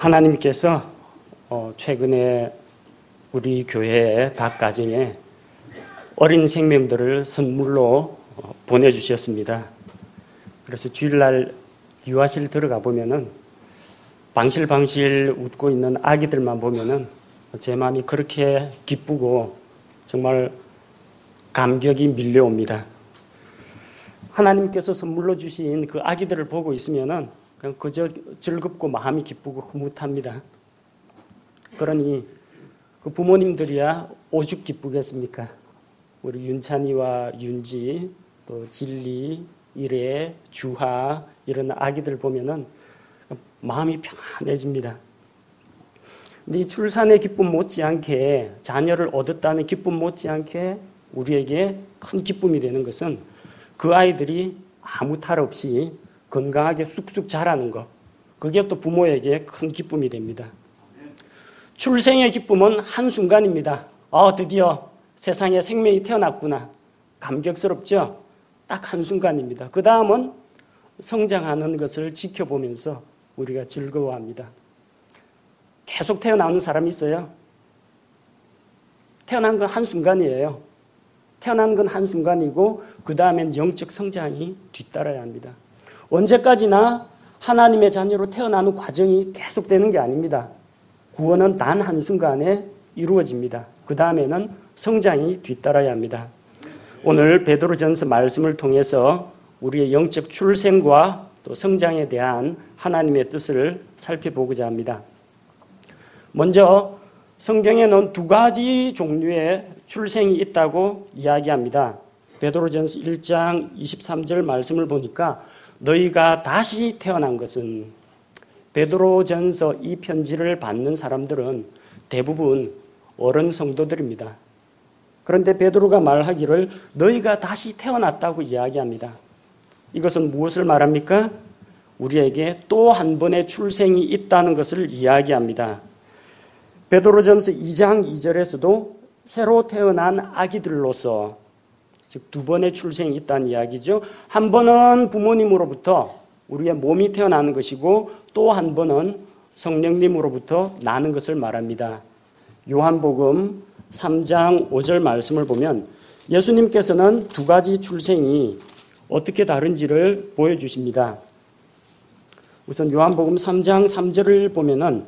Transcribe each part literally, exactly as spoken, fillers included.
하나님께서 최근에 우리 교회의 각 가정에 어린 생명들을 선물로 보내주셨습니다. 그래서 주일날 유아실 들어가 보면은 방실방실 웃고 있는 아기들만 보면은 제 마음이 그렇게 기쁘고 정말 감격이 밀려옵니다. 하나님께서 선물로 주신 그 아기들을 보고 있으면은 그냥 그저 즐겁고 마음이 기쁘고 흐뭇합니다. 그러니 그 부모님들이야 오죽 기쁘겠습니까? 우리 윤찬이와 윤지, 또 진리, 일애, 주하 이런 아기들 보면은 마음이 편안해집니다. 근데 이 출산의 기쁨 못지않게 자녀를 얻었다는 기쁨 못지않게 우리에게 큰 기쁨이 되는 것은 그 아이들이 아무 탈 없이 건강하게 쑥쑥 자라는 것, 그게 또 부모에게 큰 기쁨이 됩니다. 출생의 기쁨은 한순간입니다. 아, 드디어 세상에 생명이 태어났구나. 감격스럽죠? 딱 한순간입니다. 그 다음은 성장하는 것을 지켜보면서 우리가 즐거워합니다. 계속 태어나오는 사람이 있어요. 태어난 건 한순간이에요. 태어난 건 한순간이고 그 다음엔 영적 성장이 뒤따라야 합니다. 언제까지나 하나님의 자녀로 태어나는 과정이 계속되는 게 아닙니다. 구원은 단 한순간에 이루어집니다. 그 다음에는 성장이 뒤따라야 합니다. 오늘 베드로전서 말씀을 통해서 우리의 영적 출생과 또 성장에 대한 하나님의 뜻을 살펴보고자 합니다. 먼저 성경에는 두 가지 종류의 출생이 있다고 이야기합니다. 베드로전서 일 장 이십삼 절 말씀을 보니까 너희가 다시 태어난 것은, 베드로전서 이 편지를 받는 사람들은 대부분 어른 성도들입니다. 그런데 베드로가 말하기를 너희가 다시 태어났다고 이야기합니다. 이것은 무엇을 말합니까? 우리에게 또 한 번의 출생이 있다는 것을 이야기합니다. 베드로전서 이 장 이 절에서도 새로 태어난 아기들로서, 즉 두 번의 출생이 있다는 이야기죠. 한 번은 부모님으로부터 우리의 몸이 태어나는 것이고 또 한 번은 성령님으로부터 나는 것을 말합니다. 요한복음 삼 장 오 절 말씀을 보면 예수님께서는 두 가지 출생이 어떻게 다른지를 보여주십니다. 우선 요한복음 삼 장 삼 절을 보면은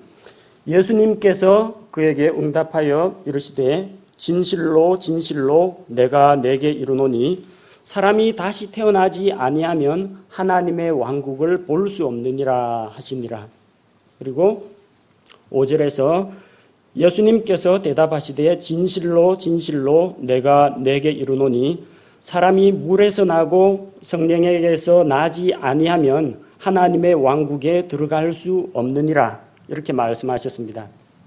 예수님께서 그에게 응답하여 이르시되 진실로 진실로 내가 내게 이르노니 사람이 다시 태어나지 아니하면 하나님의 왕국을 볼 수 없느니라 하시니라. 그리고 오 절에서 예수님께서 대답하시되 진실로 진실로 내가 내게 이르노니 사람이 물에서 나고 성령에게서 나지 아니하면 하나님의 왕국에 들어갈 수 없느니라. 이렇게 말씀하셨습니다.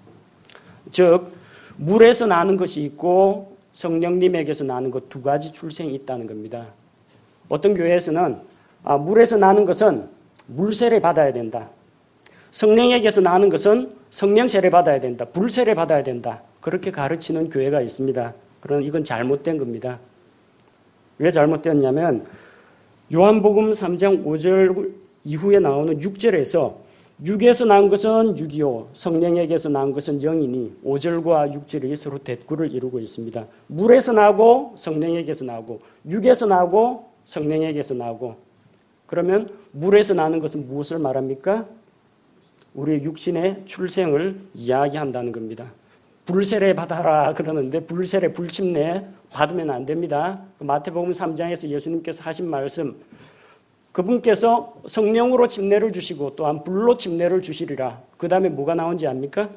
즉 물에서 나는 것이 있고 성령님에게서 나는 것 두 가지 출생이 있다는 겁니다. 어떤 교회에서는 아, 물에서 나는 것은 물세례 받아야 된다. 성령에게서 나는 것은 성령 세례 받아야 된다. 불 세례 받아야 된다. 그렇게 가르치는 교회가 있습니다. 그러나 이건 잘못된 겁니다. 왜 잘못되었냐면 요한복음 삼 장 오 절 이후에 나오는 육 절에서 육에서 난 것은 육이요 성령에게서 난 것은 영이니 오 절과 육 절이 서로 대꾸를 이루고 있습니다. 물에서 나고 성령에게서 나고 육에서 나고 성령에게서 나고, 그러면 물에서 나는 것은 무엇을 말합니까? 우리의 육신의 출생을 이야기한다는 겁니다. 불세례 받아라 그러는데 불세례 불침례 받으면 안 됩니다. 마태복음 삼 장에서 예수님께서 하신 말씀, 그분께서 성령으로 침례를 주시고 또한 불로 침례를 주시리라. 그 다음에 뭐가 나온지 압니까?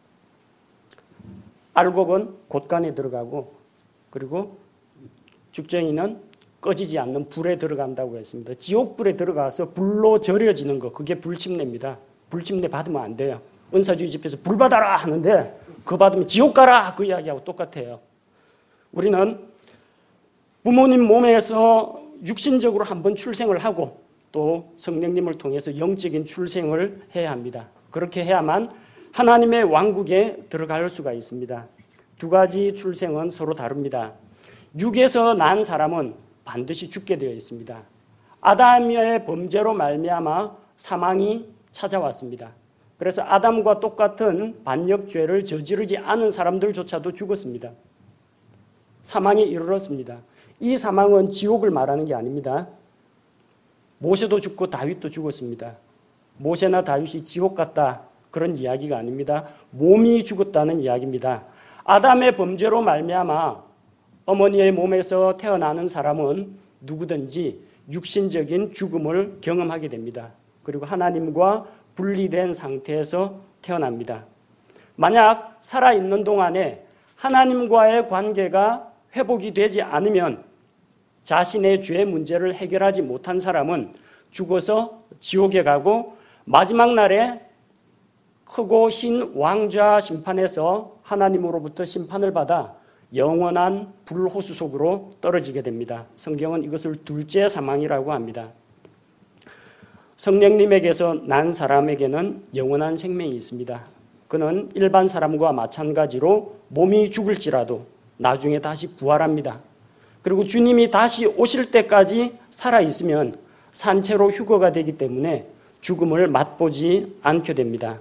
알곡은 곳간에 들어가고 그리고 죽쟁이는 꺼지지 않는 불에 들어간다고 했습니다. 지옥불에 들어가서 불로 절여지는 것, 그게 불침례입니다. 불침례 받으면 안 돼요. 은사주의 집회에서 불 받아라 하는데 그거 받으면 지옥 가라 그 이야기하고 똑같아요. 우리는 부모님 몸에서 육신적으로 한번 출생을 하고 또 성령님을 통해서 영적인 출생을 해야 합니다. 그렇게 해야만 하나님의 왕국에 들어갈 수가 있습니다. 두 가지 출생은 서로 다릅니다. 육에서 난 사람은 반드시 죽게 되어 있습니다. 아담의 범죄로 말미암아 사망이 찾아왔습니다. 그래서 아담과 똑같은 반역죄를 저지르지 않은 사람들조차도 죽었습니다. 사망에 이르렀습니다. 이 사망은 지옥을 말하는 게 아닙니다. 모세도 죽고 다윗도 죽었습니다. 모세나 다윗이 지옥 갔다 그런 이야기가 아닙니다. 몸이 죽었다는 이야기입니다. 아담의 범죄로 말미암아 어머니의 몸에서 태어나는 사람은 누구든지 육신적인 죽음을 경험하게 됩니다. 그리고 하나님과 분리된 상태에서 태어납니다. 만약 살아있는 동안에 하나님과의 관계가 회복이 되지 않으면 자신의 죄 문제를 해결하지 못한 사람은 죽어서 지옥에 가고 마지막 날에 크고 흰 왕좌 심판에서 하나님으로부터 심판을 받아 영원한 불호수 속으로 떨어지게 됩니다. 성경은 이것을 둘째 사망이라고 합니다. 성령님에게서 난 사람에게는 영원한 생명이 있습니다. 그는 일반 사람과 마찬가지로 몸이 죽을지라도 나중에 다시 부활합니다. 그리고 주님이 다시 오실 때까지 살아있으면 산채로 휴거가 되기 때문에 죽음을 맛보지 않게 됩니다.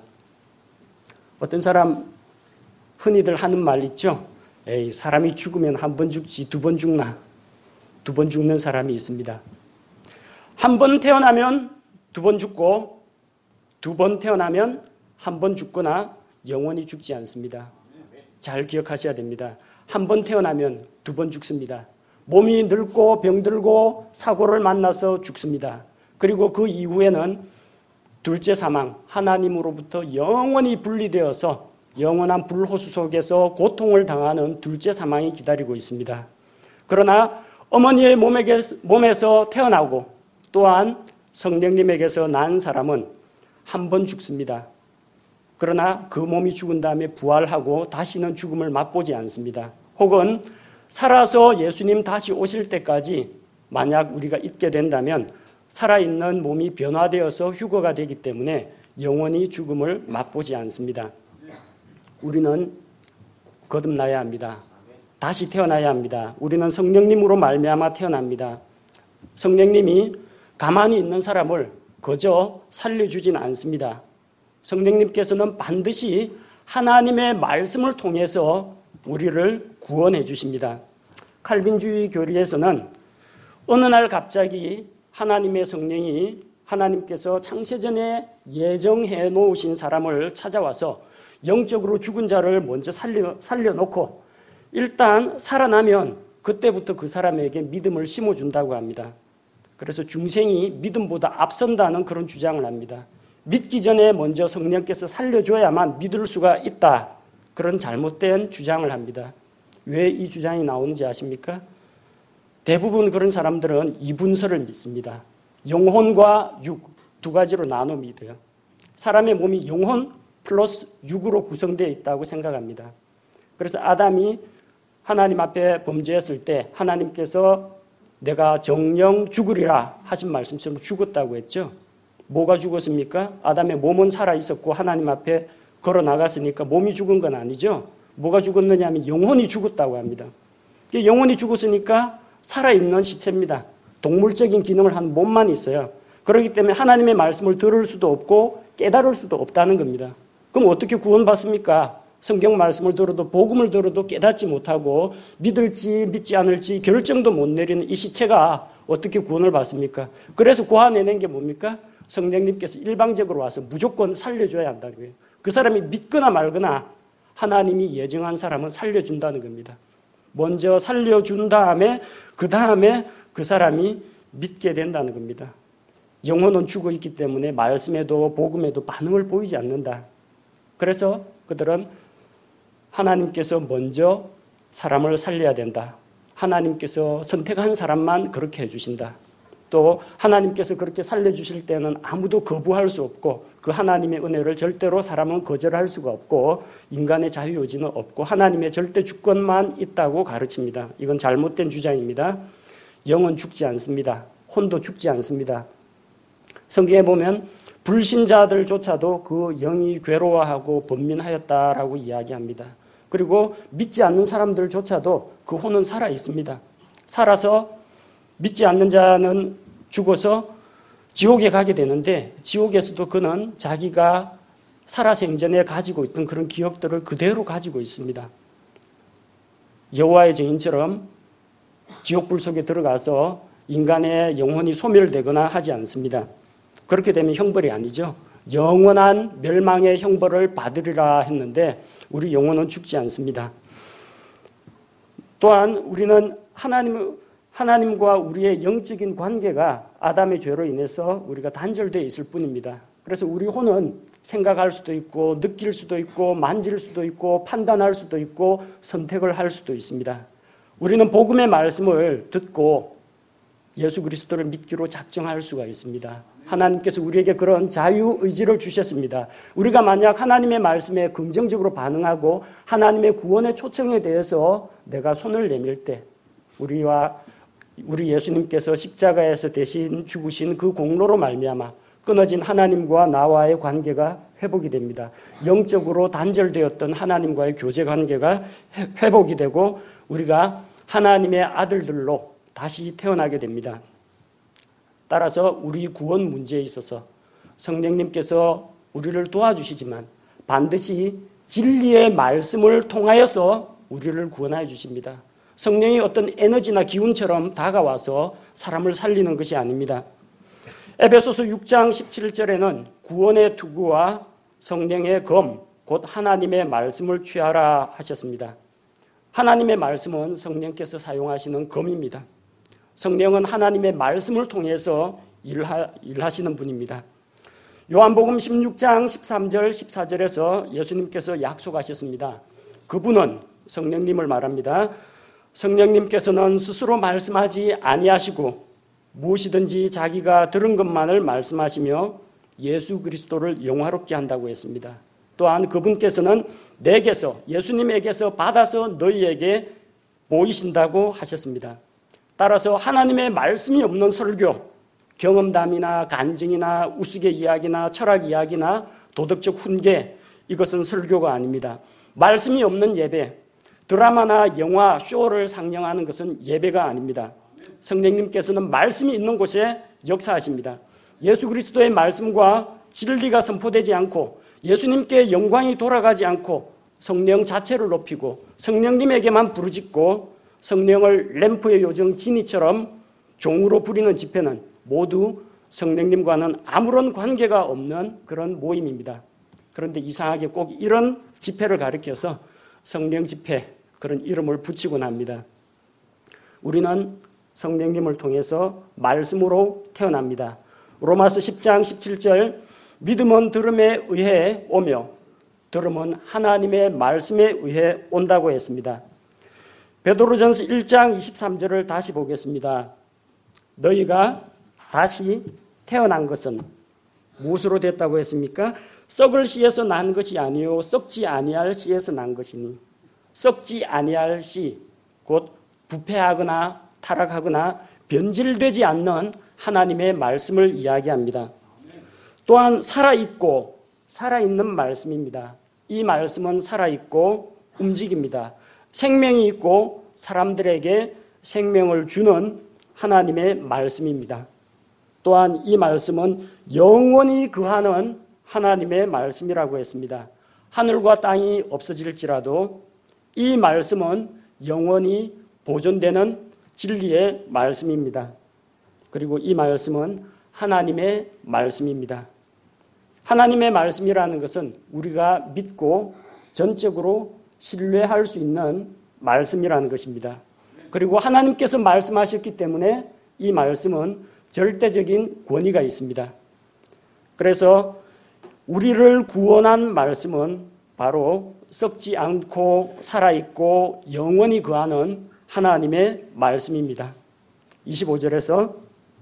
어떤 사람 흔히들 하는 말 있죠. 에이, 사람이 죽으면 한 번 죽지 두 번 죽나? 두 번 죽는 사람이 있습니다. 한 번 태어나면 두 번 죽고 두 번 태어나면 한 번 죽거나 영원히 죽지 않습니다. 잘 기억하셔야 됩니다. 한 번 태어나면 두 번 죽습니다. 몸이 늙고 병들고 사고를 만나서 죽습니다. 그리고 그 이후에는 둘째 사망, 하나님으로부터 영원히 분리되어서 영원한 불호수 속에서 고통을 당하는 둘째 사망이 기다리고 있습니다. 그러나 어머니의 몸에서 태어나고 또한 성령님에게서 난 사람은 한 번 죽습니다. 그러나 그 몸이 죽은 다음에 부활하고 다시는 죽음을 맛보지 않습니다. 혹은 살아서 예수님 다시 오실 때까지 만약 우리가 있게 된다면 살아있는 몸이 변화되어서 휴거가 되기 때문에 영원히 죽음을 맛보지 않습니다. 우리는 거듭나야 합니다. 다시 태어나야 합니다. 우리는 성령님으로 말미암아 태어납니다. 성령님이 가만히 있는 사람을 그저 살려주지는 않습니다. 성령님께서는 반드시 하나님의 말씀을 통해서 우리를 구원해 주십니다. 칼빈주의 교리에서는 어느 날 갑자기 하나님의 성령이 하나님께서 창세전에 예정해 놓으신 사람을 찾아와서 영적으로 죽은 자를 먼저 살려, 살려놓고 일단 살아나면 그때부터 그 사람에게 믿음을 심어준다고 합니다. 그래서 중생이 믿음보다 앞선다는 그런 주장을 합니다. 믿기 전에 먼저 성령께서 살려줘야만 믿을 수가 있다. 그런 잘못된 주장을 합니다. 왜 이 주장이 나오는지 아십니까? 대부분 그런 사람들은 이분설을 믿습니다. 영혼과 육 두 가지로 나눠 믿어요. 사람의 몸이 영혼 플러스 육으로 구성되어 있다고 생각합니다. 그래서 아담이 하나님 앞에 범죄했을 때 하나님께서 내가 정령 죽으리라 하신 말씀처럼 죽었다고 했죠. 뭐가 죽었습니까? 아담의 몸은 살아있었고 하나님 앞에 걸어 나갔으니까 몸이 죽은 건 아니죠. 뭐가 죽었느냐 하면 영혼이 죽었다고 합니다. 영혼이 죽었으니까 살아있는 시체입니다. 동물적인 기능을 하는 몸만 있어요. 그렇기 때문에 하나님의 말씀을 들을 수도 없고 깨달을 수도 없다는 겁니다. 그럼 어떻게 구원받습니까? 성경 말씀을 들어도 복음을 들어도 깨닫지 못하고 믿을지 믿지 않을지 결정도 못 내리는 이 시체가 어떻게 구원을 받습니까? 그래서 구원해낸 게 뭡니까? 성령님께서 일방적으로 와서 무조건 살려줘야 한다는 거예요. 그 사람이 믿거나 말거나 하나님이 예정한 사람은 살려준다는 겁니다. 먼저 살려준 다음에 그 다음에 그 사람이 믿게 된다는 겁니다. 영혼은 죽어 있기 때문에 말씀에도 복음에도 반응을 보이지 않는다. 그래서 그들은 하나님께서 먼저 사람을 살려야 된다. 하나님께서 선택한 사람만 그렇게 해주신다. 또 하나님께서 그렇게 살려주실 때는 아무도 거부할 수 없고 그 하나님의 은혜를 절대로 사람은 거절할 수가 없고 인간의 자유의지는 없고 하나님의 절대 주권만 있다고 가르칩니다. 이건 잘못된 주장입니다. 영은 죽지 않습니다. 혼도 죽지 않습니다. 성경에 보면 불신자들조차도 그 영이 괴로워하고 번민하였다라고 이야기합니다. 그리고 믿지 않는 사람들조차도 그 혼은 살아 있습니다. 살아서 믿지 않는 자는 죽어서 지옥에 가게 되는데 지옥에서도 그는 자기가 살아생전에 가지고 있던 그런 기억들을 그대로 가지고 있습니다. 여호와의 증인처럼 지옥불 속에 들어가서 인간의 영혼이 소멸되거나 하지 않습니다. 그렇게 되면 형벌이 아니죠. 영원한 멸망의 형벌을 받으리라 했는데 우리 영혼은 죽지 않습니다. 또한 우리는 하나님, 하나님과 우리의 영적인 관계가 아담의 죄로 인해서 우리가 단절되어 있을 뿐입니다. 그래서 우리 혼은 생각할 수도 있고 느낄 수도 있고 만질 수도 있고 판단할 수도 있고 선택을 할 수도 있습니다. 우리는 복음의 말씀을 듣고 예수 그리스도를 믿기로 작정할 수가 있습니다. 하나님께서 우리에게 그런 자유의지를 주셨습니다. 우리가 만약 하나님의 말씀에 긍정적으로 반응하고 하나님의 구원의 초청에 대해서 내가 손을 내밀 때 우리와 우리 예수님께서 십자가에서 대신 죽으신 그 공로로 말미암아 끊어진 하나님과 나와의 관계가 회복이 됩니다. 영적으로 단절되었던 하나님과의 교제 관계가 회복이 되고 우리가 하나님의 아들들로 다시 태어나게 됩니다. 따라서 우리 구원 문제에 있어서 성령님께서 우리를 도와주시지만 반드시 진리의 말씀을 통하여서 우리를 구원하여 주십니다. 성령이 어떤 에너지나 기운처럼 다가와서 사람을 살리는 것이 아닙니다. 에베소서 육 장 십칠 절에는 구원의 투구와 성령의 검, 곧 하나님의 말씀을 취하라 하셨습니다. 하나님의 말씀은 성령께서 사용하시는 검입니다. 성령은 하나님의 말씀을 통해서 일하, 일하시는 분입니다. 요한복음 십육 장 십삼 절 십사 절에서 예수님께서 약속하셨습니다. 그분은 성령님을 말합니다. 성령님께서는 스스로 말씀하지 아니하시고 무엇이든지 자기가 들은 것만을 말씀하시며 예수 그리스도를 영화롭게 한다고 했습니다. 또한 그분께서는 내게서 예수님에게서 받아서 너희에게 보이신다고 하셨습니다. 따라서 하나님의 말씀이 없는 설교, 경험담이나 간증이나 우스개 이야기나 철학 이야기나 도덕적 훈계, 이것은 설교가 아닙니다. 말씀이 없는 예배, 드라마나 영화, 쇼를 상영하는 것은 예배가 아닙니다. 성령님께서는 말씀이 있는 곳에 역사하십니다. 예수 그리스도의 말씀과 진리가 선포되지 않고 예수님께 영광이 돌아가지 않고 성령 자체를 높이고 성령님에게만 부르짖고 성령을 램프의 요정 지니처럼 종으로 부리는 집회는 모두 성령님과는 아무런 관계가 없는 그런 모임입니다. 그런데 이상하게 꼭 이런 집회를 가리켜서 성령 집회, 그런 이름을 붙이곤 합니다. 우리는 성령님을 통해서 말씀으로 태어납니다. 로마서 십 장 십칠 절 믿음은 들음에 의해 오며 들음은 하나님의 말씀에 의해 온다고 했습니다. 베드로전서 일 장 이십삼 절을 다시 보겠습니다. 너희가 다시 태어난 것은 무엇으로 됐다고 했습니까? 썩을 씨에서 난 것이 아니요 썩지 아니할 씨에서 난 것이니 썩지 아니할 씨, 곧 부패하거나 타락하거나 변질되지 않는 하나님의 말씀을 이야기합니다. 또한 살아있고 살아있는 말씀입니다. 이 말씀은 살아있고 움직입니다. 생명이 있고 사람들에게 생명을 주는 하나님의 말씀입니다. 또한 이 말씀은 영원히 거하는 하나님의 말씀이라고 했습니다. 하늘과 땅이 없어질지라도 이 말씀은 영원히 보존되는 진리의 말씀입니다. 그리고 이 말씀은 하나님의 말씀입니다. 하나님의 말씀이라는 것은 우리가 믿고 전적으로 신뢰할 수 있는 말씀이라는 것입니다. 그리고 하나님께서 말씀하셨기 때문에 이 말씀은 절대적인 권위가 있습니다. 그래서 우리를 구원한 말씀은 바로 썩지 않고 살아있고 영원히 거하는 하나님의 말씀입니다. 이십오 절에서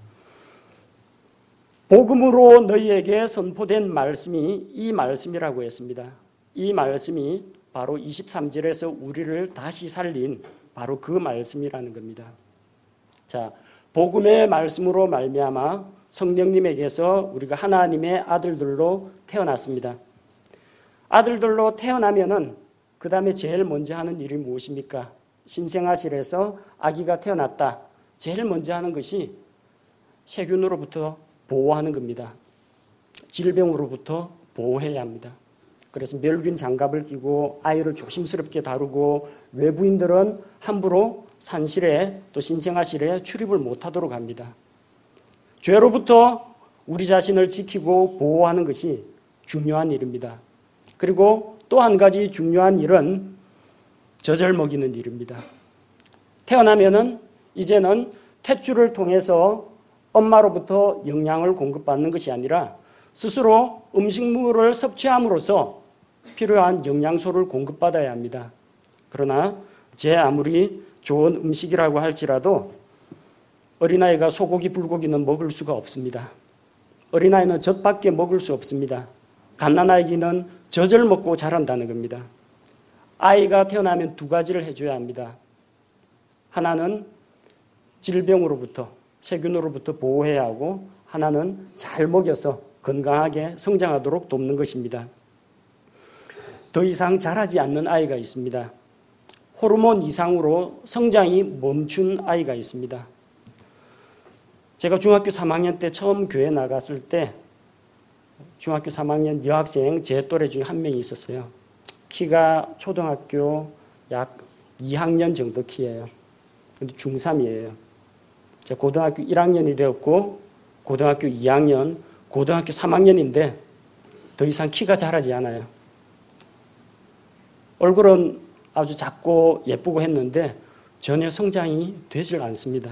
복음으로 너희에게 선포된 말씀이 이 말씀이라고 했습니다. 이 말씀이 바로 이십삼 절에서 우리를 다시 살린 바로 그 말씀이라는 겁니다. 자, 복음의 말씀으로 말미암아 성령님에게서 우리가 하나님의 아들들로 태어났습니다. 아들들로 태어나면은 그 다음에 제일 먼저 하는 일이 무엇입니까? 신생아실에서 아기가 태어났다. 제일 먼저 하는 것이 세균으로부터 보호하는 겁니다. 질병으로부터 보호해야 합니다. 그래서 멸균 장갑을 끼고 아이를 조심스럽게 다루고 외부인들은 함부로 산실에 또 신생아실에 출입을 못하도록 합니다. 죄로부터 우리 자신을 지키고 보호하는 것이 중요한 일입니다. 그리고 또 한 가지 중요한 일은 젖을 먹이는 일입니다. 태어나면은 이제는 탯줄을 통해서 엄마로부터 영양을 공급받는 것이 아니라 스스로 음식물을 섭취함으로써 필요한 영양소를 공급받아야 합니다. 그러나 제 아무리 좋은 음식이라고 할지라도 어린아이가 소고기, 불고기는 먹을 수가 없습니다. 어린아이는 젖밖에 먹을 수 없습니다. 갓난아기는 젖을 먹고 자란다는 겁니다. 아이가 태어나면 두 가지를 해줘야 합니다. 하나는 질병으로부터, 세균으로부터 보호해야 하고 하나는 잘 먹여서 건강하게 성장하도록 돕는 것입니다. 더 이상 자라지 않는 아이가 있습니다. 호르몬 이상으로 성장이 멈춘 아이가 있습니다. 제가 중학교 삼 학년 때 처음 교회 나갔을 때 중학교 삼 학년 여학생 제 또래 중에 한 명이 있었어요. 키가 초등학교 약 이 학년 정도 키예요. 근데 중삼이에요. 제가 고등학교 일 학년이 되었고 고등학교 이 학년, 고등학교 삼 학년인데 더 이상 키가 자라지 않아요. 얼굴은 아주 작고 예쁘고 했는데 전혀 성장이 되질 않습니다.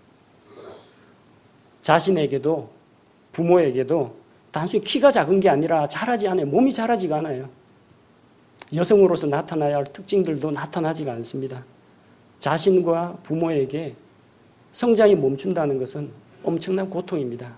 자신에게도 부모에게도 단순히 키가 작은 게 아니라 자라지 않아요. 몸이 자라지가 않아요. 여성으로서 나타나야 할 특징들도 나타나지가 않습니다. 자신과 부모에게 성장이 멈춘다는 것은 엄청난 고통입니다.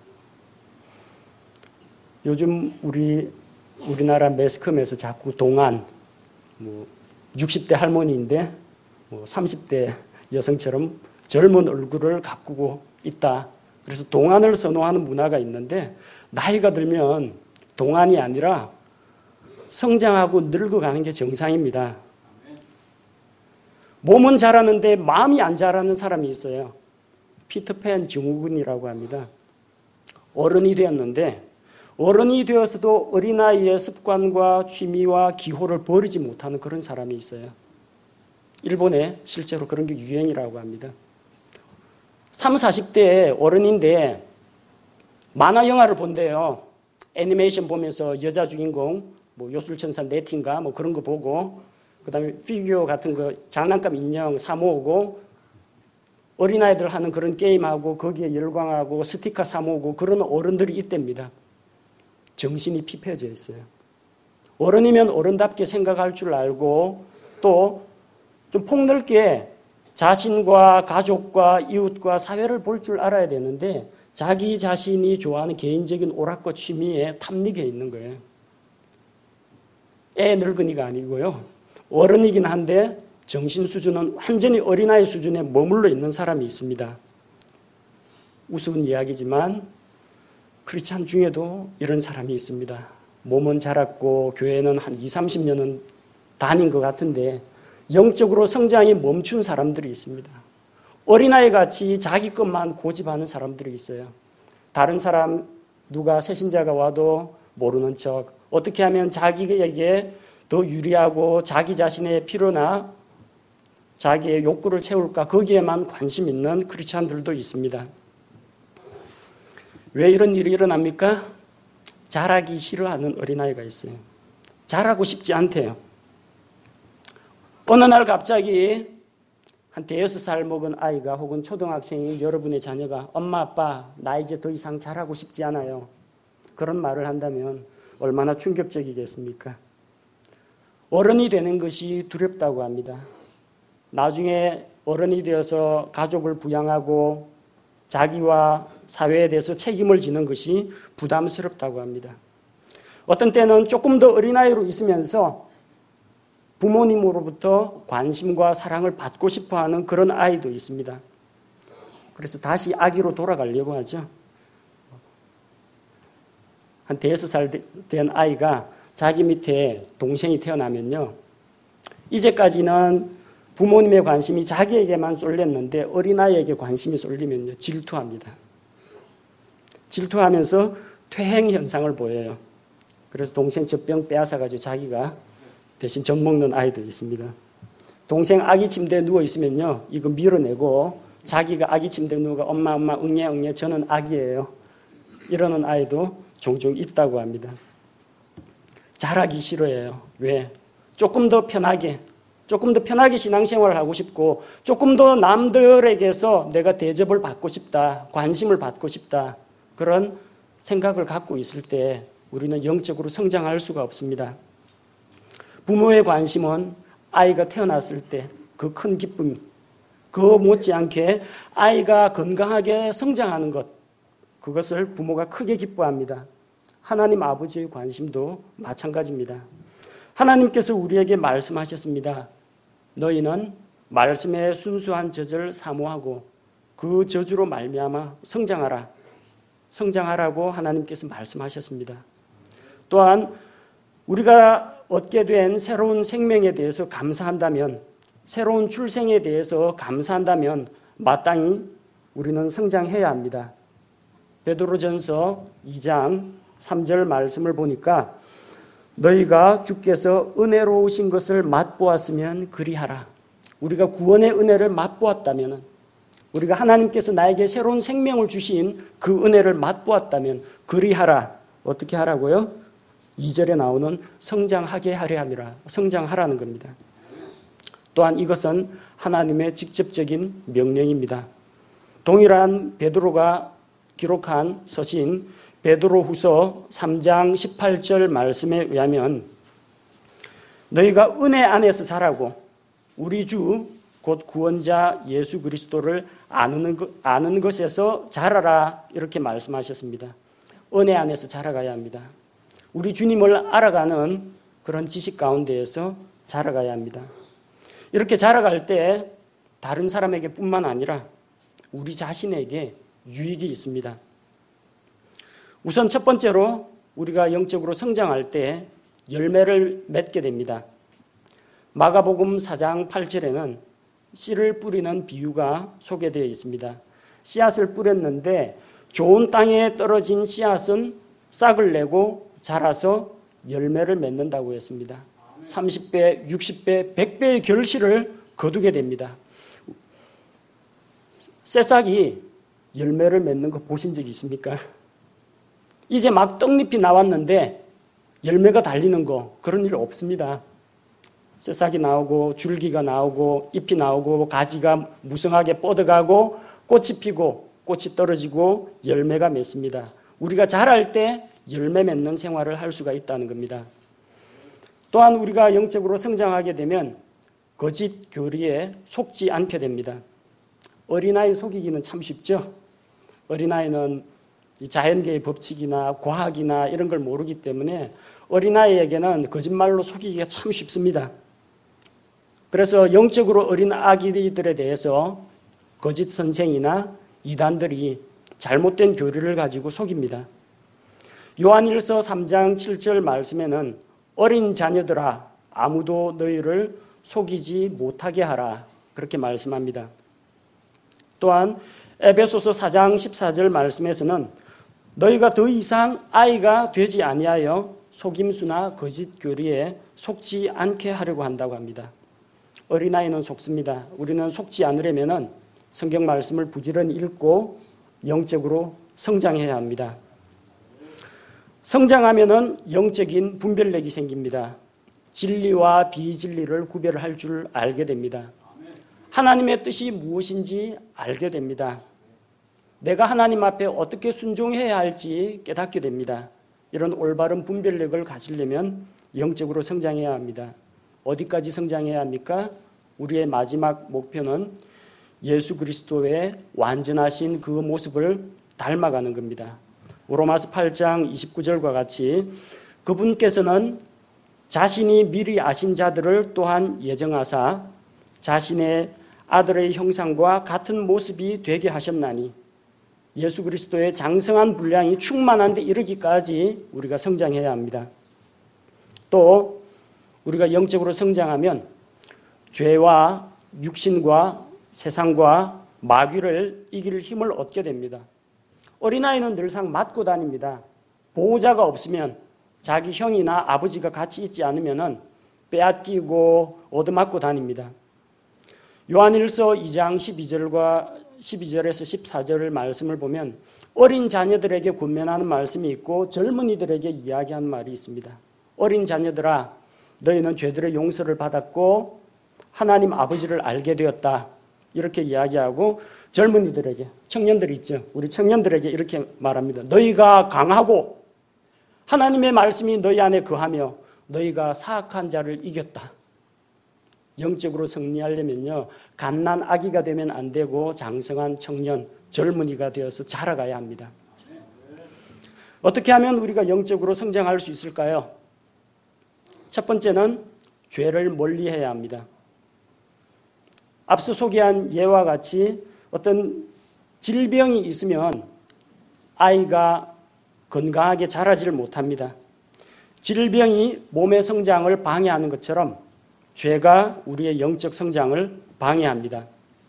요즘 우리 우리나라 매스컴에서 자꾸 동안 뭐 육십 대 할머니인데 뭐 삼십 대 여성처럼 젊은 얼굴을 가꾸고 있다. 그래서 동안을 선호하는 문화가 있는데 나이가 들면 동안이 아니라 성장하고 늙어가는 게 정상입니다. 몸은 자라는데 마음이 안 자라는 사람이 있어요. 피터팬 증후군이라고 합니다. 어른이 되었는데 어른이 되어서도 어린아이의 습관과 취미와 기호를 버리지 못하는 그런 사람이 있어요. 일본에 실제로 그런 게 유행이라고 합니다. 삼십, 사십 대 어른인데 만화 영화를 본대요. 애니메이션 보면서 여자 주인공 뭐 요술천사 네티인가 뭐 그런 거 보고 그다음에 피규어 같은 거 장난감 인형 사 모으고 어린아이들 하는 그런 게임하고 거기에 열광하고 스티커 사 모으고 그런 어른들이 있답니다. 정신이 피폐해져 있어요. 어른이면 어른답게 생각할 줄 알고 또 좀 폭넓게 자신과 가족과 이웃과 사회를 볼 줄 알아야 되는데 자기 자신이 좋아하는 개인적인 오락과 취미에 탐닉해 있는 거예요. 애 늙은이가 아니고요. 어른이긴 한데 정신 수준은 완전히 어린아이 수준에 머물러 있는 사람이 있습니다. 우스운 이야기지만 크리스찬 중에도 이런 사람이 있습니다. 몸은 자랐고 교회는 한 이삼십 년은 다닌 것 같은데 영적으로 성장이 멈춘 사람들이 있습니다. 어린아이 같이 자기 것만 고집하는 사람들이 있어요. 다른 사람 누가 새신자가 와도 모르는 척 어떻게 하면 자기에게 더 유리하고 자기 자신의 필요나 자기의 욕구를 채울까 거기에만 관심 있는 크리스찬들도 있습니다. 왜 이런 일이 일어납니까? 자라기 싫어하는 어린아이가 있어요. 자라고 싶지 않대요. 어느 날 갑자기 한 대여섯 살 먹은 아이가 혹은 초등학생이 여러분의 자녀가 엄마 아빠 나 이제 더 이상 자라고 싶지 않아요. 그런 말을 한다면 얼마나 충격적이겠습니까? 어른이 되는 것이 두렵다고 합니다. 나중에 어른이 되어서 가족을 부양하고 자기와 사회에 대해서 책임을 지는 것이 부담스럽다고 합니다. 어떤 때는 조금 더 어린아이로 있으면서 부모님으로부터 관심과 사랑을 받고 싶어하는 그런 아이도 있습니다. 그래서 다시 아기로 돌아가려고 하죠. 한 대여섯 살 된 아이가 자기 밑에 동생이 태어나면요. 이제까지는 부모님의 관심이 자기에게만 쏠렸는데 어린아이에게 관심이 쏠리면요. 질투합니다. 질투하면서 퇴행 현상을 보여요. 그래서 동생 젖병 빼앗아가지고 자기가 대신 젖 먹는 아이도 있습니다. 동생 아기 침대에 누워있으면요, 이거 밀어내고 자기가 아기 침대에 누워가 엄마 엄마 응애 응애 저는 아기예요, 이러는 아이도 종종 있다고 합니다. 잘하기 싫어해요. 왜? 조금 더 편하게 조금 더 편하게 신앙생활을 하고 싶고 조금 더 남들에게서 내가 대접을 받고 싶다, 관심을 받고 싶다, 그런 생각을 갖고 있을 때 우리는 영적으로 성장할 수가 없습니다. 부모의 관심은 아이가 태어났을 때 그 큰 기쁨, 그 못지않게 아이가 건강하게 성장하는 것, 그것을 부모가 크게 기뻐합니다. 하나님 아버지의 관심도 마찬가지입니다. 하나님께서 우리에게 말씀하셨습니다. 너희는 말씀의 순수한 젖을 사모하고 그 젖으로 말미암아 성장하라. 성장하라고 하나님께서 말씀하셨습니다. 또한 우리가 얻게 된 새로운 생명에 대해서 감사한다면, 새로운 출생에 대해서 감사한다면 마땅히 우리는 성장해야 합니다. 베드로전서 이 장 삼 절 말씀을 보니까 너희가 주께서 은혜로우신 것을 맛보았으면 그리하라. 우리가 구원의 은혜를 맛보았다면, 우리가 하나님께서 나에게 새로운 생명을 주신 그 은혜를 맛보았다면 그리하라. 어떻게 하라고요? 이 절에 나오는 성장하게 하려 함이라. 성장하라는 겁니다. 또한 이것은 하나님의 직접적인 명령입니다. 동일한 베드로가 기록한 서신 베드로후서 삼 장 십팔 절 말씀에 의하면 너희가 은혜 안에서 자라고 우리 주 곧 구원자 예수 그리스도를 아는, 것, 아는 것에서 자라라, 이렇게 말씀하셨습니다. 은혜 안에서 자라가야 합니다. 우리 주님을 알아가는 그런 지식 가운데에서 자라가야 합니다. 이렇게 자라갈 때 다른 사람에게 뿐만 아니라 우리 자신에게 유익이 있습니다. 우선 첫 번째로 우리가 영적으로 성장할 때 열매를 맺게 됩니다. 마가복음 사 장 팔 절에는 씨를 뿌리는 비유가 소개되어 있습니다. 씨앗을 뿌렸는데 좋은 땅에 떨어진 씨앗은 싹을 내고 자라서 열매를 맺는다고 했습니다. 삼십 배, 육십 배, 백 배의 결실을 거두게 됩니다. 새싹이 열매를 맺는 거 보신 적이 있습니까? 이제 막 떡잎이 나왔는데 열매가 달리는 거, 그런 일 없습니다. 새싹이 나오고 줄기가 나오고 잎이 나오고 가지가 무성하게 뻗어가고 꽃이 피고 꽃이 떨어지고 열매가 맺습니다. 우리가 자랄 때 열매 맺는 생활을 할 수가 있다는 겁니다. 또한 우리가 영적으로 성장하게 되면 거짓 교리에 속지 않게 됩니다. 어린아이 속이기는 참 쉽죠. 어린아이는 자연계의 법칙이나 과학이나 이런 걸 모르기 때문에 어린아이에게는 거짓말로 속이기가 참 쉽습니다. 그래서 영적으로 어린 아기들에 대해서 거짓 선생이나 이단들이 잘못된 교리를 가지고 속입니다. 요한일서 삼 장 칠 절 말씀에는 어린 자녀들아 아무도 너희를 속이지 못하게 하라, 그렇게 말씀합니다. 또한 에베소서 사 장 십사 절 말씀에서는 너희가 더 이상 아이가 되지 아니하여 속임수나 거짓 교리에 속지 않게 하려고 한다고 합니다. 어린아이는 속습니다. 우리는 속지 않으려면 성경 말씀을 부지런히 읽고 영적으로 성장해야 합니다. 성장하면은 영적인 분별력이 생깁니다. 진리와 비진리를 구별할 줄 알게 됩니다. 하나님의 뜻이 무엇인지 알게 됩니다. 내가 하나님 앞에 어떻게 순종해야 할지 깨닫게 됩니다. 이런 올바른 분별력을 가지려면 영적으로 성장해야 합니다. 어디까지 성장해야 합니까? 우리의 마지막 목표는 예수 그리스도의 완전하신 그 모습을 닮아가는 겁니다. 로마서 팔 장 이십구 절과 같이 그분께서는 자신이 미리 아신 자들을 또한 예정하사 자신의 아들의 형상과 같은 모습이 되게 하셨나니 예수 그리스도의 장성한 분량이 충만한 데 이르기까지 우리가 성장해야 합니다. 또 우리가 영적으로 성장하면 죄와 육신과 세상과 마귀를 이길 힘을 얻게 됩니다. 어린아이는 늘상 맞고 다닙니다. 보호자가 없으면 자기 형이나 아버지가 같이 있지 않으면 빼앗기고 얻어맞고 다닙니다. 요한일서 이 장 십이 절과 십이 절에서 십사 절 말씀을 보면 어린 자녀들에게 권면하는 말씀이 있고 젊은이들에게 이야기하는 말이 있습니다. 어린 자녀들아, 너희는 죄들의 용서를 받았고 하나님 아버지를 알게 되었다. 이렇게 이야기하고 젊은이들에게, 청년들 있죠. 우리 청년들에게 이렇게 말합니다. 너희가 강하고 하나님의 말씀이 너희 안에 거하며 너희가 사악한 자를 이겼다. 영적으로 승리하려면요, 갓난 아기가 되면 안 되고 장성한 청년, 젊은이가 되어서 자라가야 합니다. 어떻게 하면 우리가 영적으로 성장할 수 있을까요? 첫 번째는 죄를 멀리해야 합니다. 앞서 소개한 예와 같이 어떤 질병이 있으면 아이가 건강하게 자라지를 못합니다. 질병이 몸의 성장을 방해하는 것처럼 죄가 우리의 영적 성장을 방해합니다.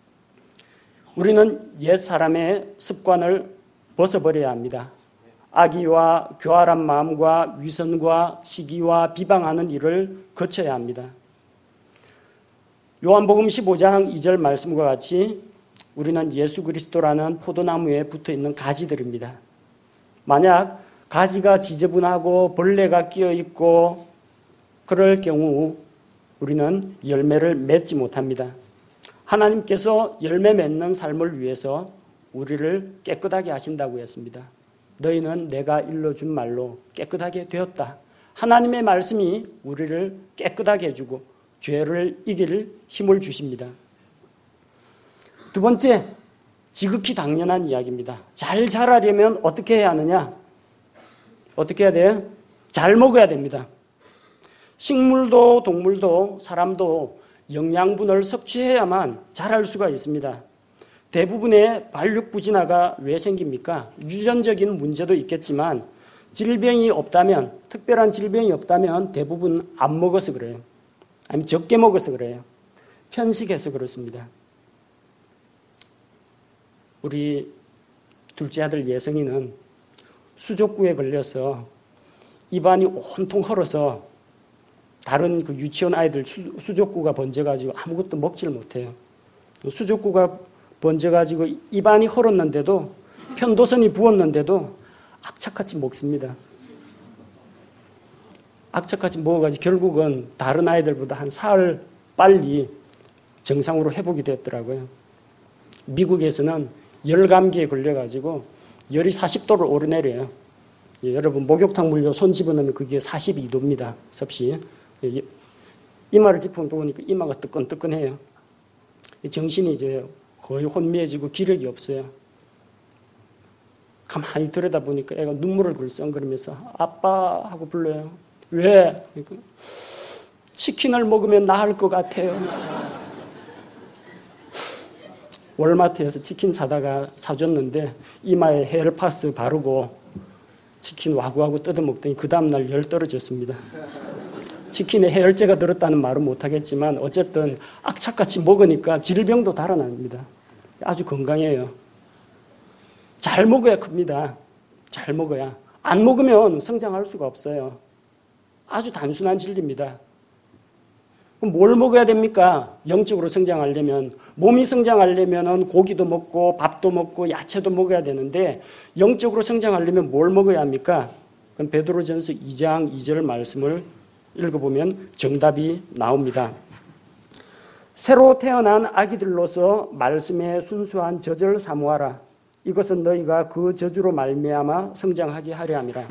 우리는 옛 사람의 습관을 벗어버려야 합니다. 악의와 교활한 마음과 위선과 시기와 비방하는 일을 거쳐야 합니다. 요한복음 십오 장 이 절 말씀과 같이 우리는 예수 그리스도라는 포도나무에 붙어있는 가지들입니다. 만약 가지가 지저분하고 벌레가 끼어있고 그럴 경우 우리는 열매를 맺지 못합니다. 하나님께서 열매 맺는 삶을 위해서 우리를 깨끗하게 하신다고 했습니다. 너희는 내가 일러준 말로 깨끗하게 되었다. 하나님의 말씀이 우리를 깨끗하게 해주고 죄를 이길 힘을 주십니다. 두 번째, 지극히 당연한 이야기입니다. 잘 자라려면 어떻게 해야 하느냐? 어떻게 해야 돼요? 잘 먹어야 됩니다. 식물도 동물도 사람도 영양분을 섭취해야만 자랄 수가 있습니다. 대부분의 발육부진화가 왜 생깁니까? 유전적인 문제도 있겠지만 질병이 없다면, 특별한 질병이 없다면 대부분 안 먹어서 그래요. 아니면 적게 먹어서 그래요. 편식해서 그렇습니다. 우리 둘째 아들 예성이는 수족구에 걸려서 입안이 온통 헐어서 다른 그 유치원 아이들 수, 수족구가 번져가지고 아무것도 먹지를 못해요. 수족구가 번져가지고 입안이 헐었는데도 편도선이 부었는데도 악착같이 먹습니다. 악착같이 먹어가지고 결국은 다른 아이들보다 한 사흘 빨리 정상으로 회복이 됐더라고요. 미국에서는 열감기에 걸려가지고 열이 사십 도를 오르내려요. 예, 여러분 목욕탕 물로 손 집어넣으면 그게 사십이 도입니다. 섭씨. 예, 이마를 짚어보니까 이마가 뜨끈뜨끈해요. 정신이 이제 거의 혼미해지고 기력이 없어요. 가만히 들여다보니까 애가 눈물을 글썽거리면서 아빠 하고 불러요. 왜? 그러니까 치킨을 먹으면 나을 것 같아요. 월마트에서 치킨 사다가 사줬는데 이마에 헤어파스 바르고 치킨 와구와구 뜯어먹더니 그 다음날 열 떨어졌습니다. 치킨에 해열제가 들었다는 말은 못하겠지만 어쨌든 악착같이 먹으니까 질병도 달아납니다. 아주 건강해요. 잘 먹어야 큽니다. 잘 먹어야. 안 먹으면 성장할 수가 없어요. 아주 단순한 진리입니다. 그럼 뭘 먹어야 됩니까? 영적으로 성장하려면, 몸이 성장하려면 고기도 먹고 밥도 먹고 야채도 먹어야 되는데 영적으로 성장하려면 뭘 먹어야 합니까? 그럼 베드로전서 이 장 이 절 말씀을 읽어보면 정답이 나옵니다. 새로 태어난 아기들로서 말씀에 순수한 젖을 사모하라. 이것은 너희가 그 저주로 말미암아 성장하게 하려 함이라.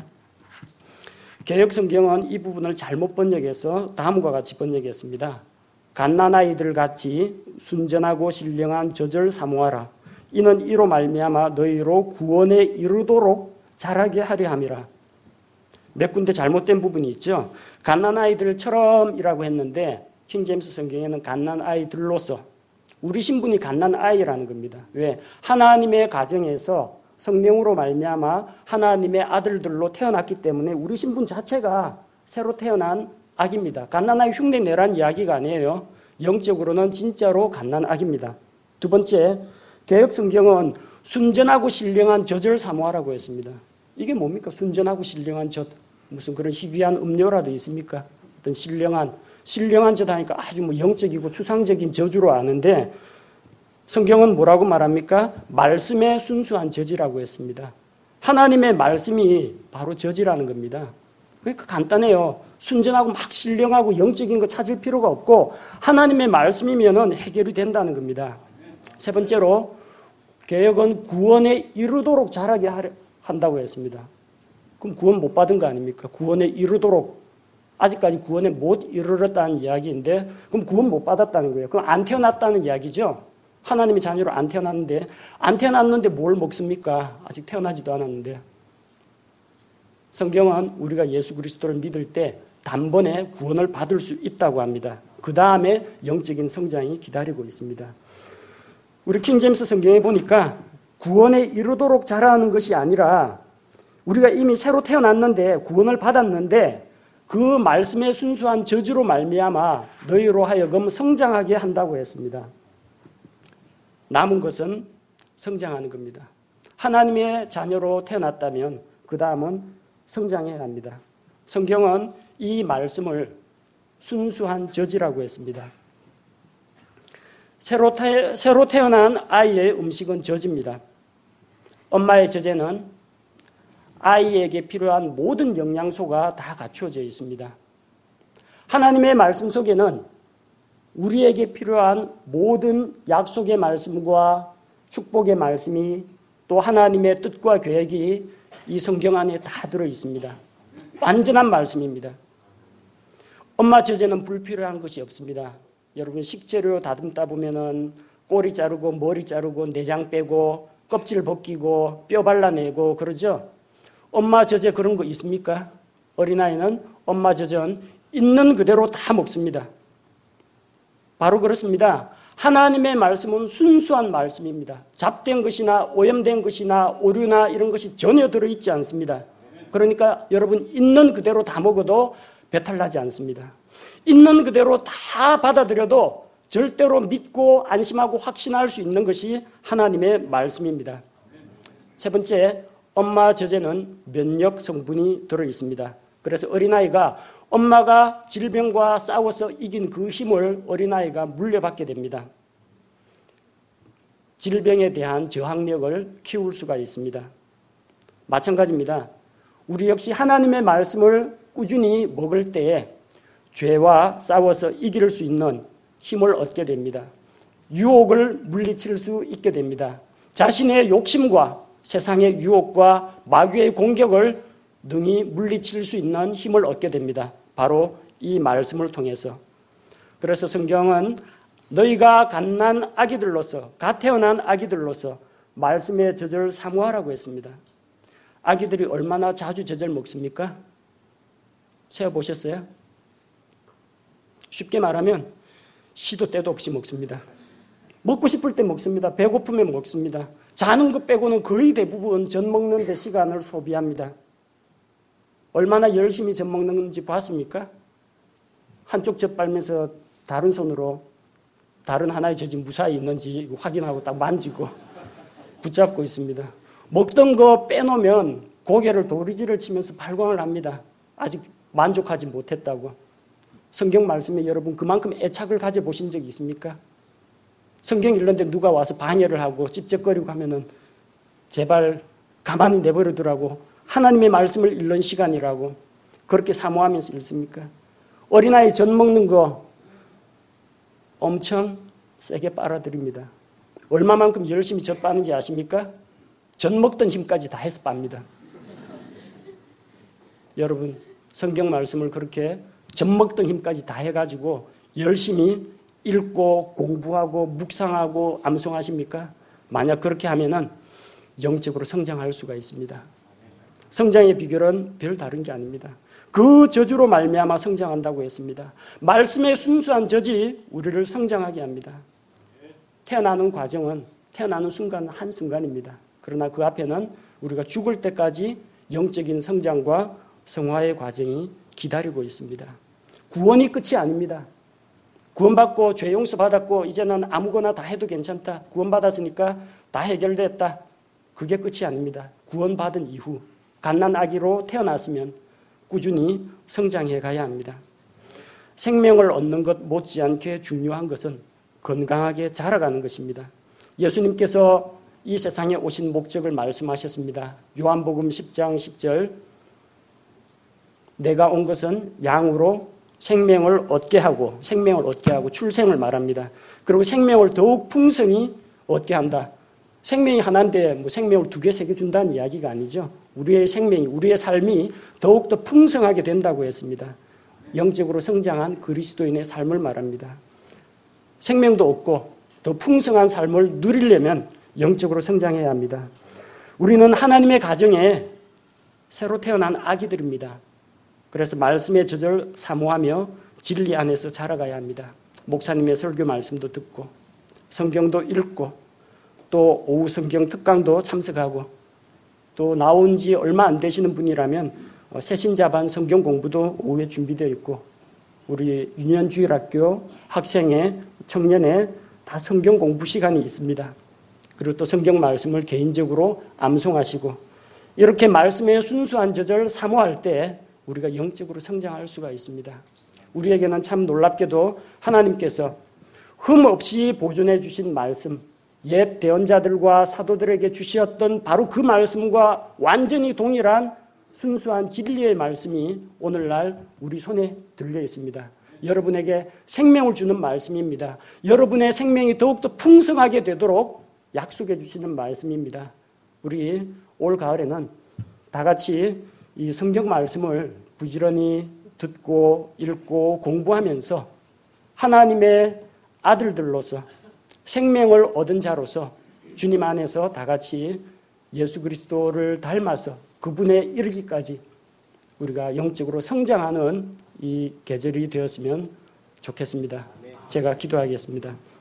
개역성경은 이 부분을 잘못 번역해서 다음과 같이 번역했습니다. 갓난아이들 같이 순전하고 신령한 젖을 사모하라. 이는 이로 말미암아 너희로 구원에 이르도록 자라게 하려 함이라. 몇 군데 잘못된 부분이 있죠. 갓난아이들처럼이라고 했는데 킹제임스 성경에는 갓난아이들로서, 우리 신분이 갓난아이라는 겁니다. 왜? 하나님의 가정에서 성령으로 말미암아 하나님의 아들들로 태어났기 때문에 우리 신분 자체가 새로 태어난 아기입니다. 갓난아이 흉내 내란 이야기가 아니에요. 영적으로는 진짜로 갓난아기입니다. 두 번째, 개역성경은 순전하고 신령한 젖을 사모하라고 했습니다. 이게 뭡니까? 순전하고 신령한 젖. 무슨 그런 희귀한 음료라도 있습니까? 어떤 신령한 신령한 젖 하니까 아주 뭐 영적이고 추상적인 저주로 아는데 성경은 뭐라고 말합니까? 말씀의 순수한 저지라고 했습니다. 하나님의 말씀이 바로 저지라는 겁니다. 그러니까 간단해요. 순전하고 막 신령하고 영적인 거 찾을 필요가 없고 하나님의 말씀이면은 해결이 된다는 겁니다. 세 번째로 개혁은 구원에 이르도록 자라게 한다고 했습니다. 그럼 구원 못 받은 거 아닙니까? 구원에 이르도록 아직까지 구원에 못 이르렀다는 이야기인데 그럼 구원 못 받았다는 거예요. 그럼 안 태어났다는 이야기죠. 하나님의 자녀로 안 태어났는데 안 태어났는데 뭘 먹습니까? 아직 태어나지도 않았는데. 성경은 우리가 예수 그리스도를 믿을 때 단번에 구원을 받을 수 있다고 합니다. 그 다음에 영적인 성장이 기다리고 있습니다. 우리 킹제임스 성경에 보니까 구원에 이르도록 자라는 것이 아니라 우리가 이미 새로 태어났는데 구원을 받았는데 그 말씀의 순수한 저주로 말미암아 너희로 하여금 성장하게 한다고 했습니다. 남은 것은 성장하는 겁니다. 하나님의 자녀로 태어났다면 그 다음은 성장해야 합니다. 성경은 이 말씀을 순수한 저지라고 했습니다. 새로, 태, 새로 태어난 아이의 음식은 저지입니다. 엄마의 저제는 아이에게 필요한 모든 영양소가 다 갖추어져 있습니다. 하나님의 말씀 속에는 우리에게 필요한 모든 약속의 말씀과 축복의 말씀이 또 하나님의 뜻과 계획이 이 성경 안에 다 들어 있습니다. 완전한 말씀입니다. 엄마 저제는 불필요한 것이 없습니다. 여러분 식재료 다듬다 보면은 꼬리 자르고 머리 자르고 내장 빼고 껍질 벗기고 뼈 발라내고 그러죠. 엄마 저제 그런 거 있습니까? 어린아이는 엄마 저전 있는 그대로 다 먹습니다. 바로 그렇습니다. 하나님의 말씀은 순수한 말씀입니다. 잡된 것이나 오염된 것이나 오류나 이런 것이 전혀 들어있지 않습니다. 그러니까 여러분 있는 그대로 다 먹어도 배탈 나지 않습니다. 있는 그대로 다 받아들여도 절대로 믿고 안심하고 확신할 수 있는 것이 하나님의 말씀입니다. 세 번째, 엄마 저제는 면역 성분이 들어있습니다. 그래서 어린아이가 엄마가 질병과 싸워서 이긴 그 힘을 어린아이가 물려받게 됩니다. 질병에 대한 저항력을 키울 수가 있습니다. 마찬가지입니다. 우리 역시 하나님의 말씀을 꾸준히 먹을 때에 죄와 싸워서 이길 수 있는 힘을 얻게 됩니다. 유혹을 물리칠 수 있게 됩니다. 자신의 욕심과 세상의 유혹과 마귀의 공격을 능히 물리칠 수 있는 힘을 얻게 됩니다. 바로 이 말씀을 통해서. 그래서 성경은 너희가 갓난 아기들로서 갓 태어난 아기들로서 말씀의 젖을 사모하라고 했습니다. 아기들이 얼마나 자주 젖을 먹습니까? 세어보셨어요? 쉽게 말하면 시도 때도 없이 먹습니다. 먹고 싶을 때 먹습니다. 배고프면 먹습니다. 자는 것 빼고는 거의 대부분 젖 먹는 데 시간을 소비합니다. 얼마나 열심히 젖 먹는지 봤습니까? 한쪽 젖 빨면서 다른 손으로 다른 하나의 젖이 무사히 있는지 확인하고 딱 만지고 붙잡고 있습니다. 먹던 거 빼놓으면 고개를 도리지를 치면서 발광을 합니다. 아직 만족하지 못했다고. 성경 말씀에 여러분 그만큼 애착을 가져보신 적이 있습니까? 성경 읽는데 누가 와서 방해를 하고 찝쩍거리고 하면은 제발 가만히 내버려두라고 하나님의 말씀을 읽는 시간이라고 그렇게 사모하면서 읽습니까? 어린아이 젖 먹는 거 엄청 세게 빨아들입니다. 얼마만큼 열심히 젖 빠는지 아십니까? 젖 먹던 힘까지 다 해서 빱니다. 여러분 성경 말씀을 그렇게 젖 먹던 힘까지 다 해가지고 열심히 읽고 공부하고 묵상하고 암송하십니까? 만약 그렇게 하면은 영적으로 성장할 수가 있습니다. 성장의 비결은 별 다른 게 아닙니다. 그 저주로 말미암아 성장한다고 했습니다. 말씀의 순수한 저지 우리를 성장하게 합니다. 태어나는 과정은 태어나는 순간 한순간입니다. 그러나 그 앞에는 우리가 죽을 때까지 영적인 성장과 성화의 과정이 기다리고 있습니다. 구원이 끝이 아닙니다. 구원받고 죄 용서 받았고 이제는 아무거나 다 해도 괜찮다. 구원받았으니까 다 해결됐다. 그게 끝이 아닙니다. 구원받은 이후 갓난 아기로 태어났으면 꾸준히 성장해 가야 합니다. 생명을 얻는 것 못지않게 중요한 것은 건강하게 자라가는 것입니다. 예수님께서 이 세상에 오신 목적을 말씀하셨습니다. 요한복음 십 장 십 절, 내가 온 것은 양으로 생명을 얻게 하고 생명을 얻게 하고 출생을 말합니다. 그리고 생명을 더욱 풍성히 얻게 한다. 생명이 하나인데 뭐 생명을 두 개, 세 개 준다는 이야기가 아니죠. 우리의 생명이, 우리의 삶이 더욱더 풍성하게 된다고 했습니다. 영적으로 성장한 그리스도인의 삶을 말합니다. 생명도 얻고 더 풍성한 삶을 누리려면 영적으로 성장해야 합니다. 우리는 하나님의 가정에 새로 태어난 아기들입니다. 그래서 말씀의 젖을 사모하며 진리 안에서 자라가야 합니다. 목사님의 설교 말씀도 듣고 성경도 읽고 또 오후 성경 특강도 참석하고 또 나온 지 얼마 안 되시는 분이라면 새신자반 성경 공부도 오후에 준비되어 있고 우리 유년주일학교 학생회, 청년회 다 성경 공부 시간이 있습니다. 그리고 또 성경 말씀을 개인적으로 암송하시고 이렇게 말씀의 순수한 젖을 사모할 때 우리가 영적으로 성장할 수가 있습니다. 우리에게는 참 놀랍게도 하나님께서 흠 없이 보존해 주신 말씀, 옛 대언자들과 사도들에게 주셨던 바로 그 말씀과 완전히 동일한 순수한 진리의 말씀이 오늘날 우리 손에 들려 있습니다. 여러분에게 생명을 주는 말씀입니다. 여러분의 생명이 더욱더 풍성하게 되도록 약속해 주시는 말씀입니다. 우리 올 가을에는 다 같이 이 성경 말씀을 부지런히 듣고 읽고 공부하면서 하나님의 아들들로서 생명을 얻은 자로서 주님 안에서 다 같이 예수 그리스도를 닮아서 그분에 이르기까지 우리가 영적으로 성장하는 이 계절이 되었으면 좋겠습니다. 제가 기도하겠습니다.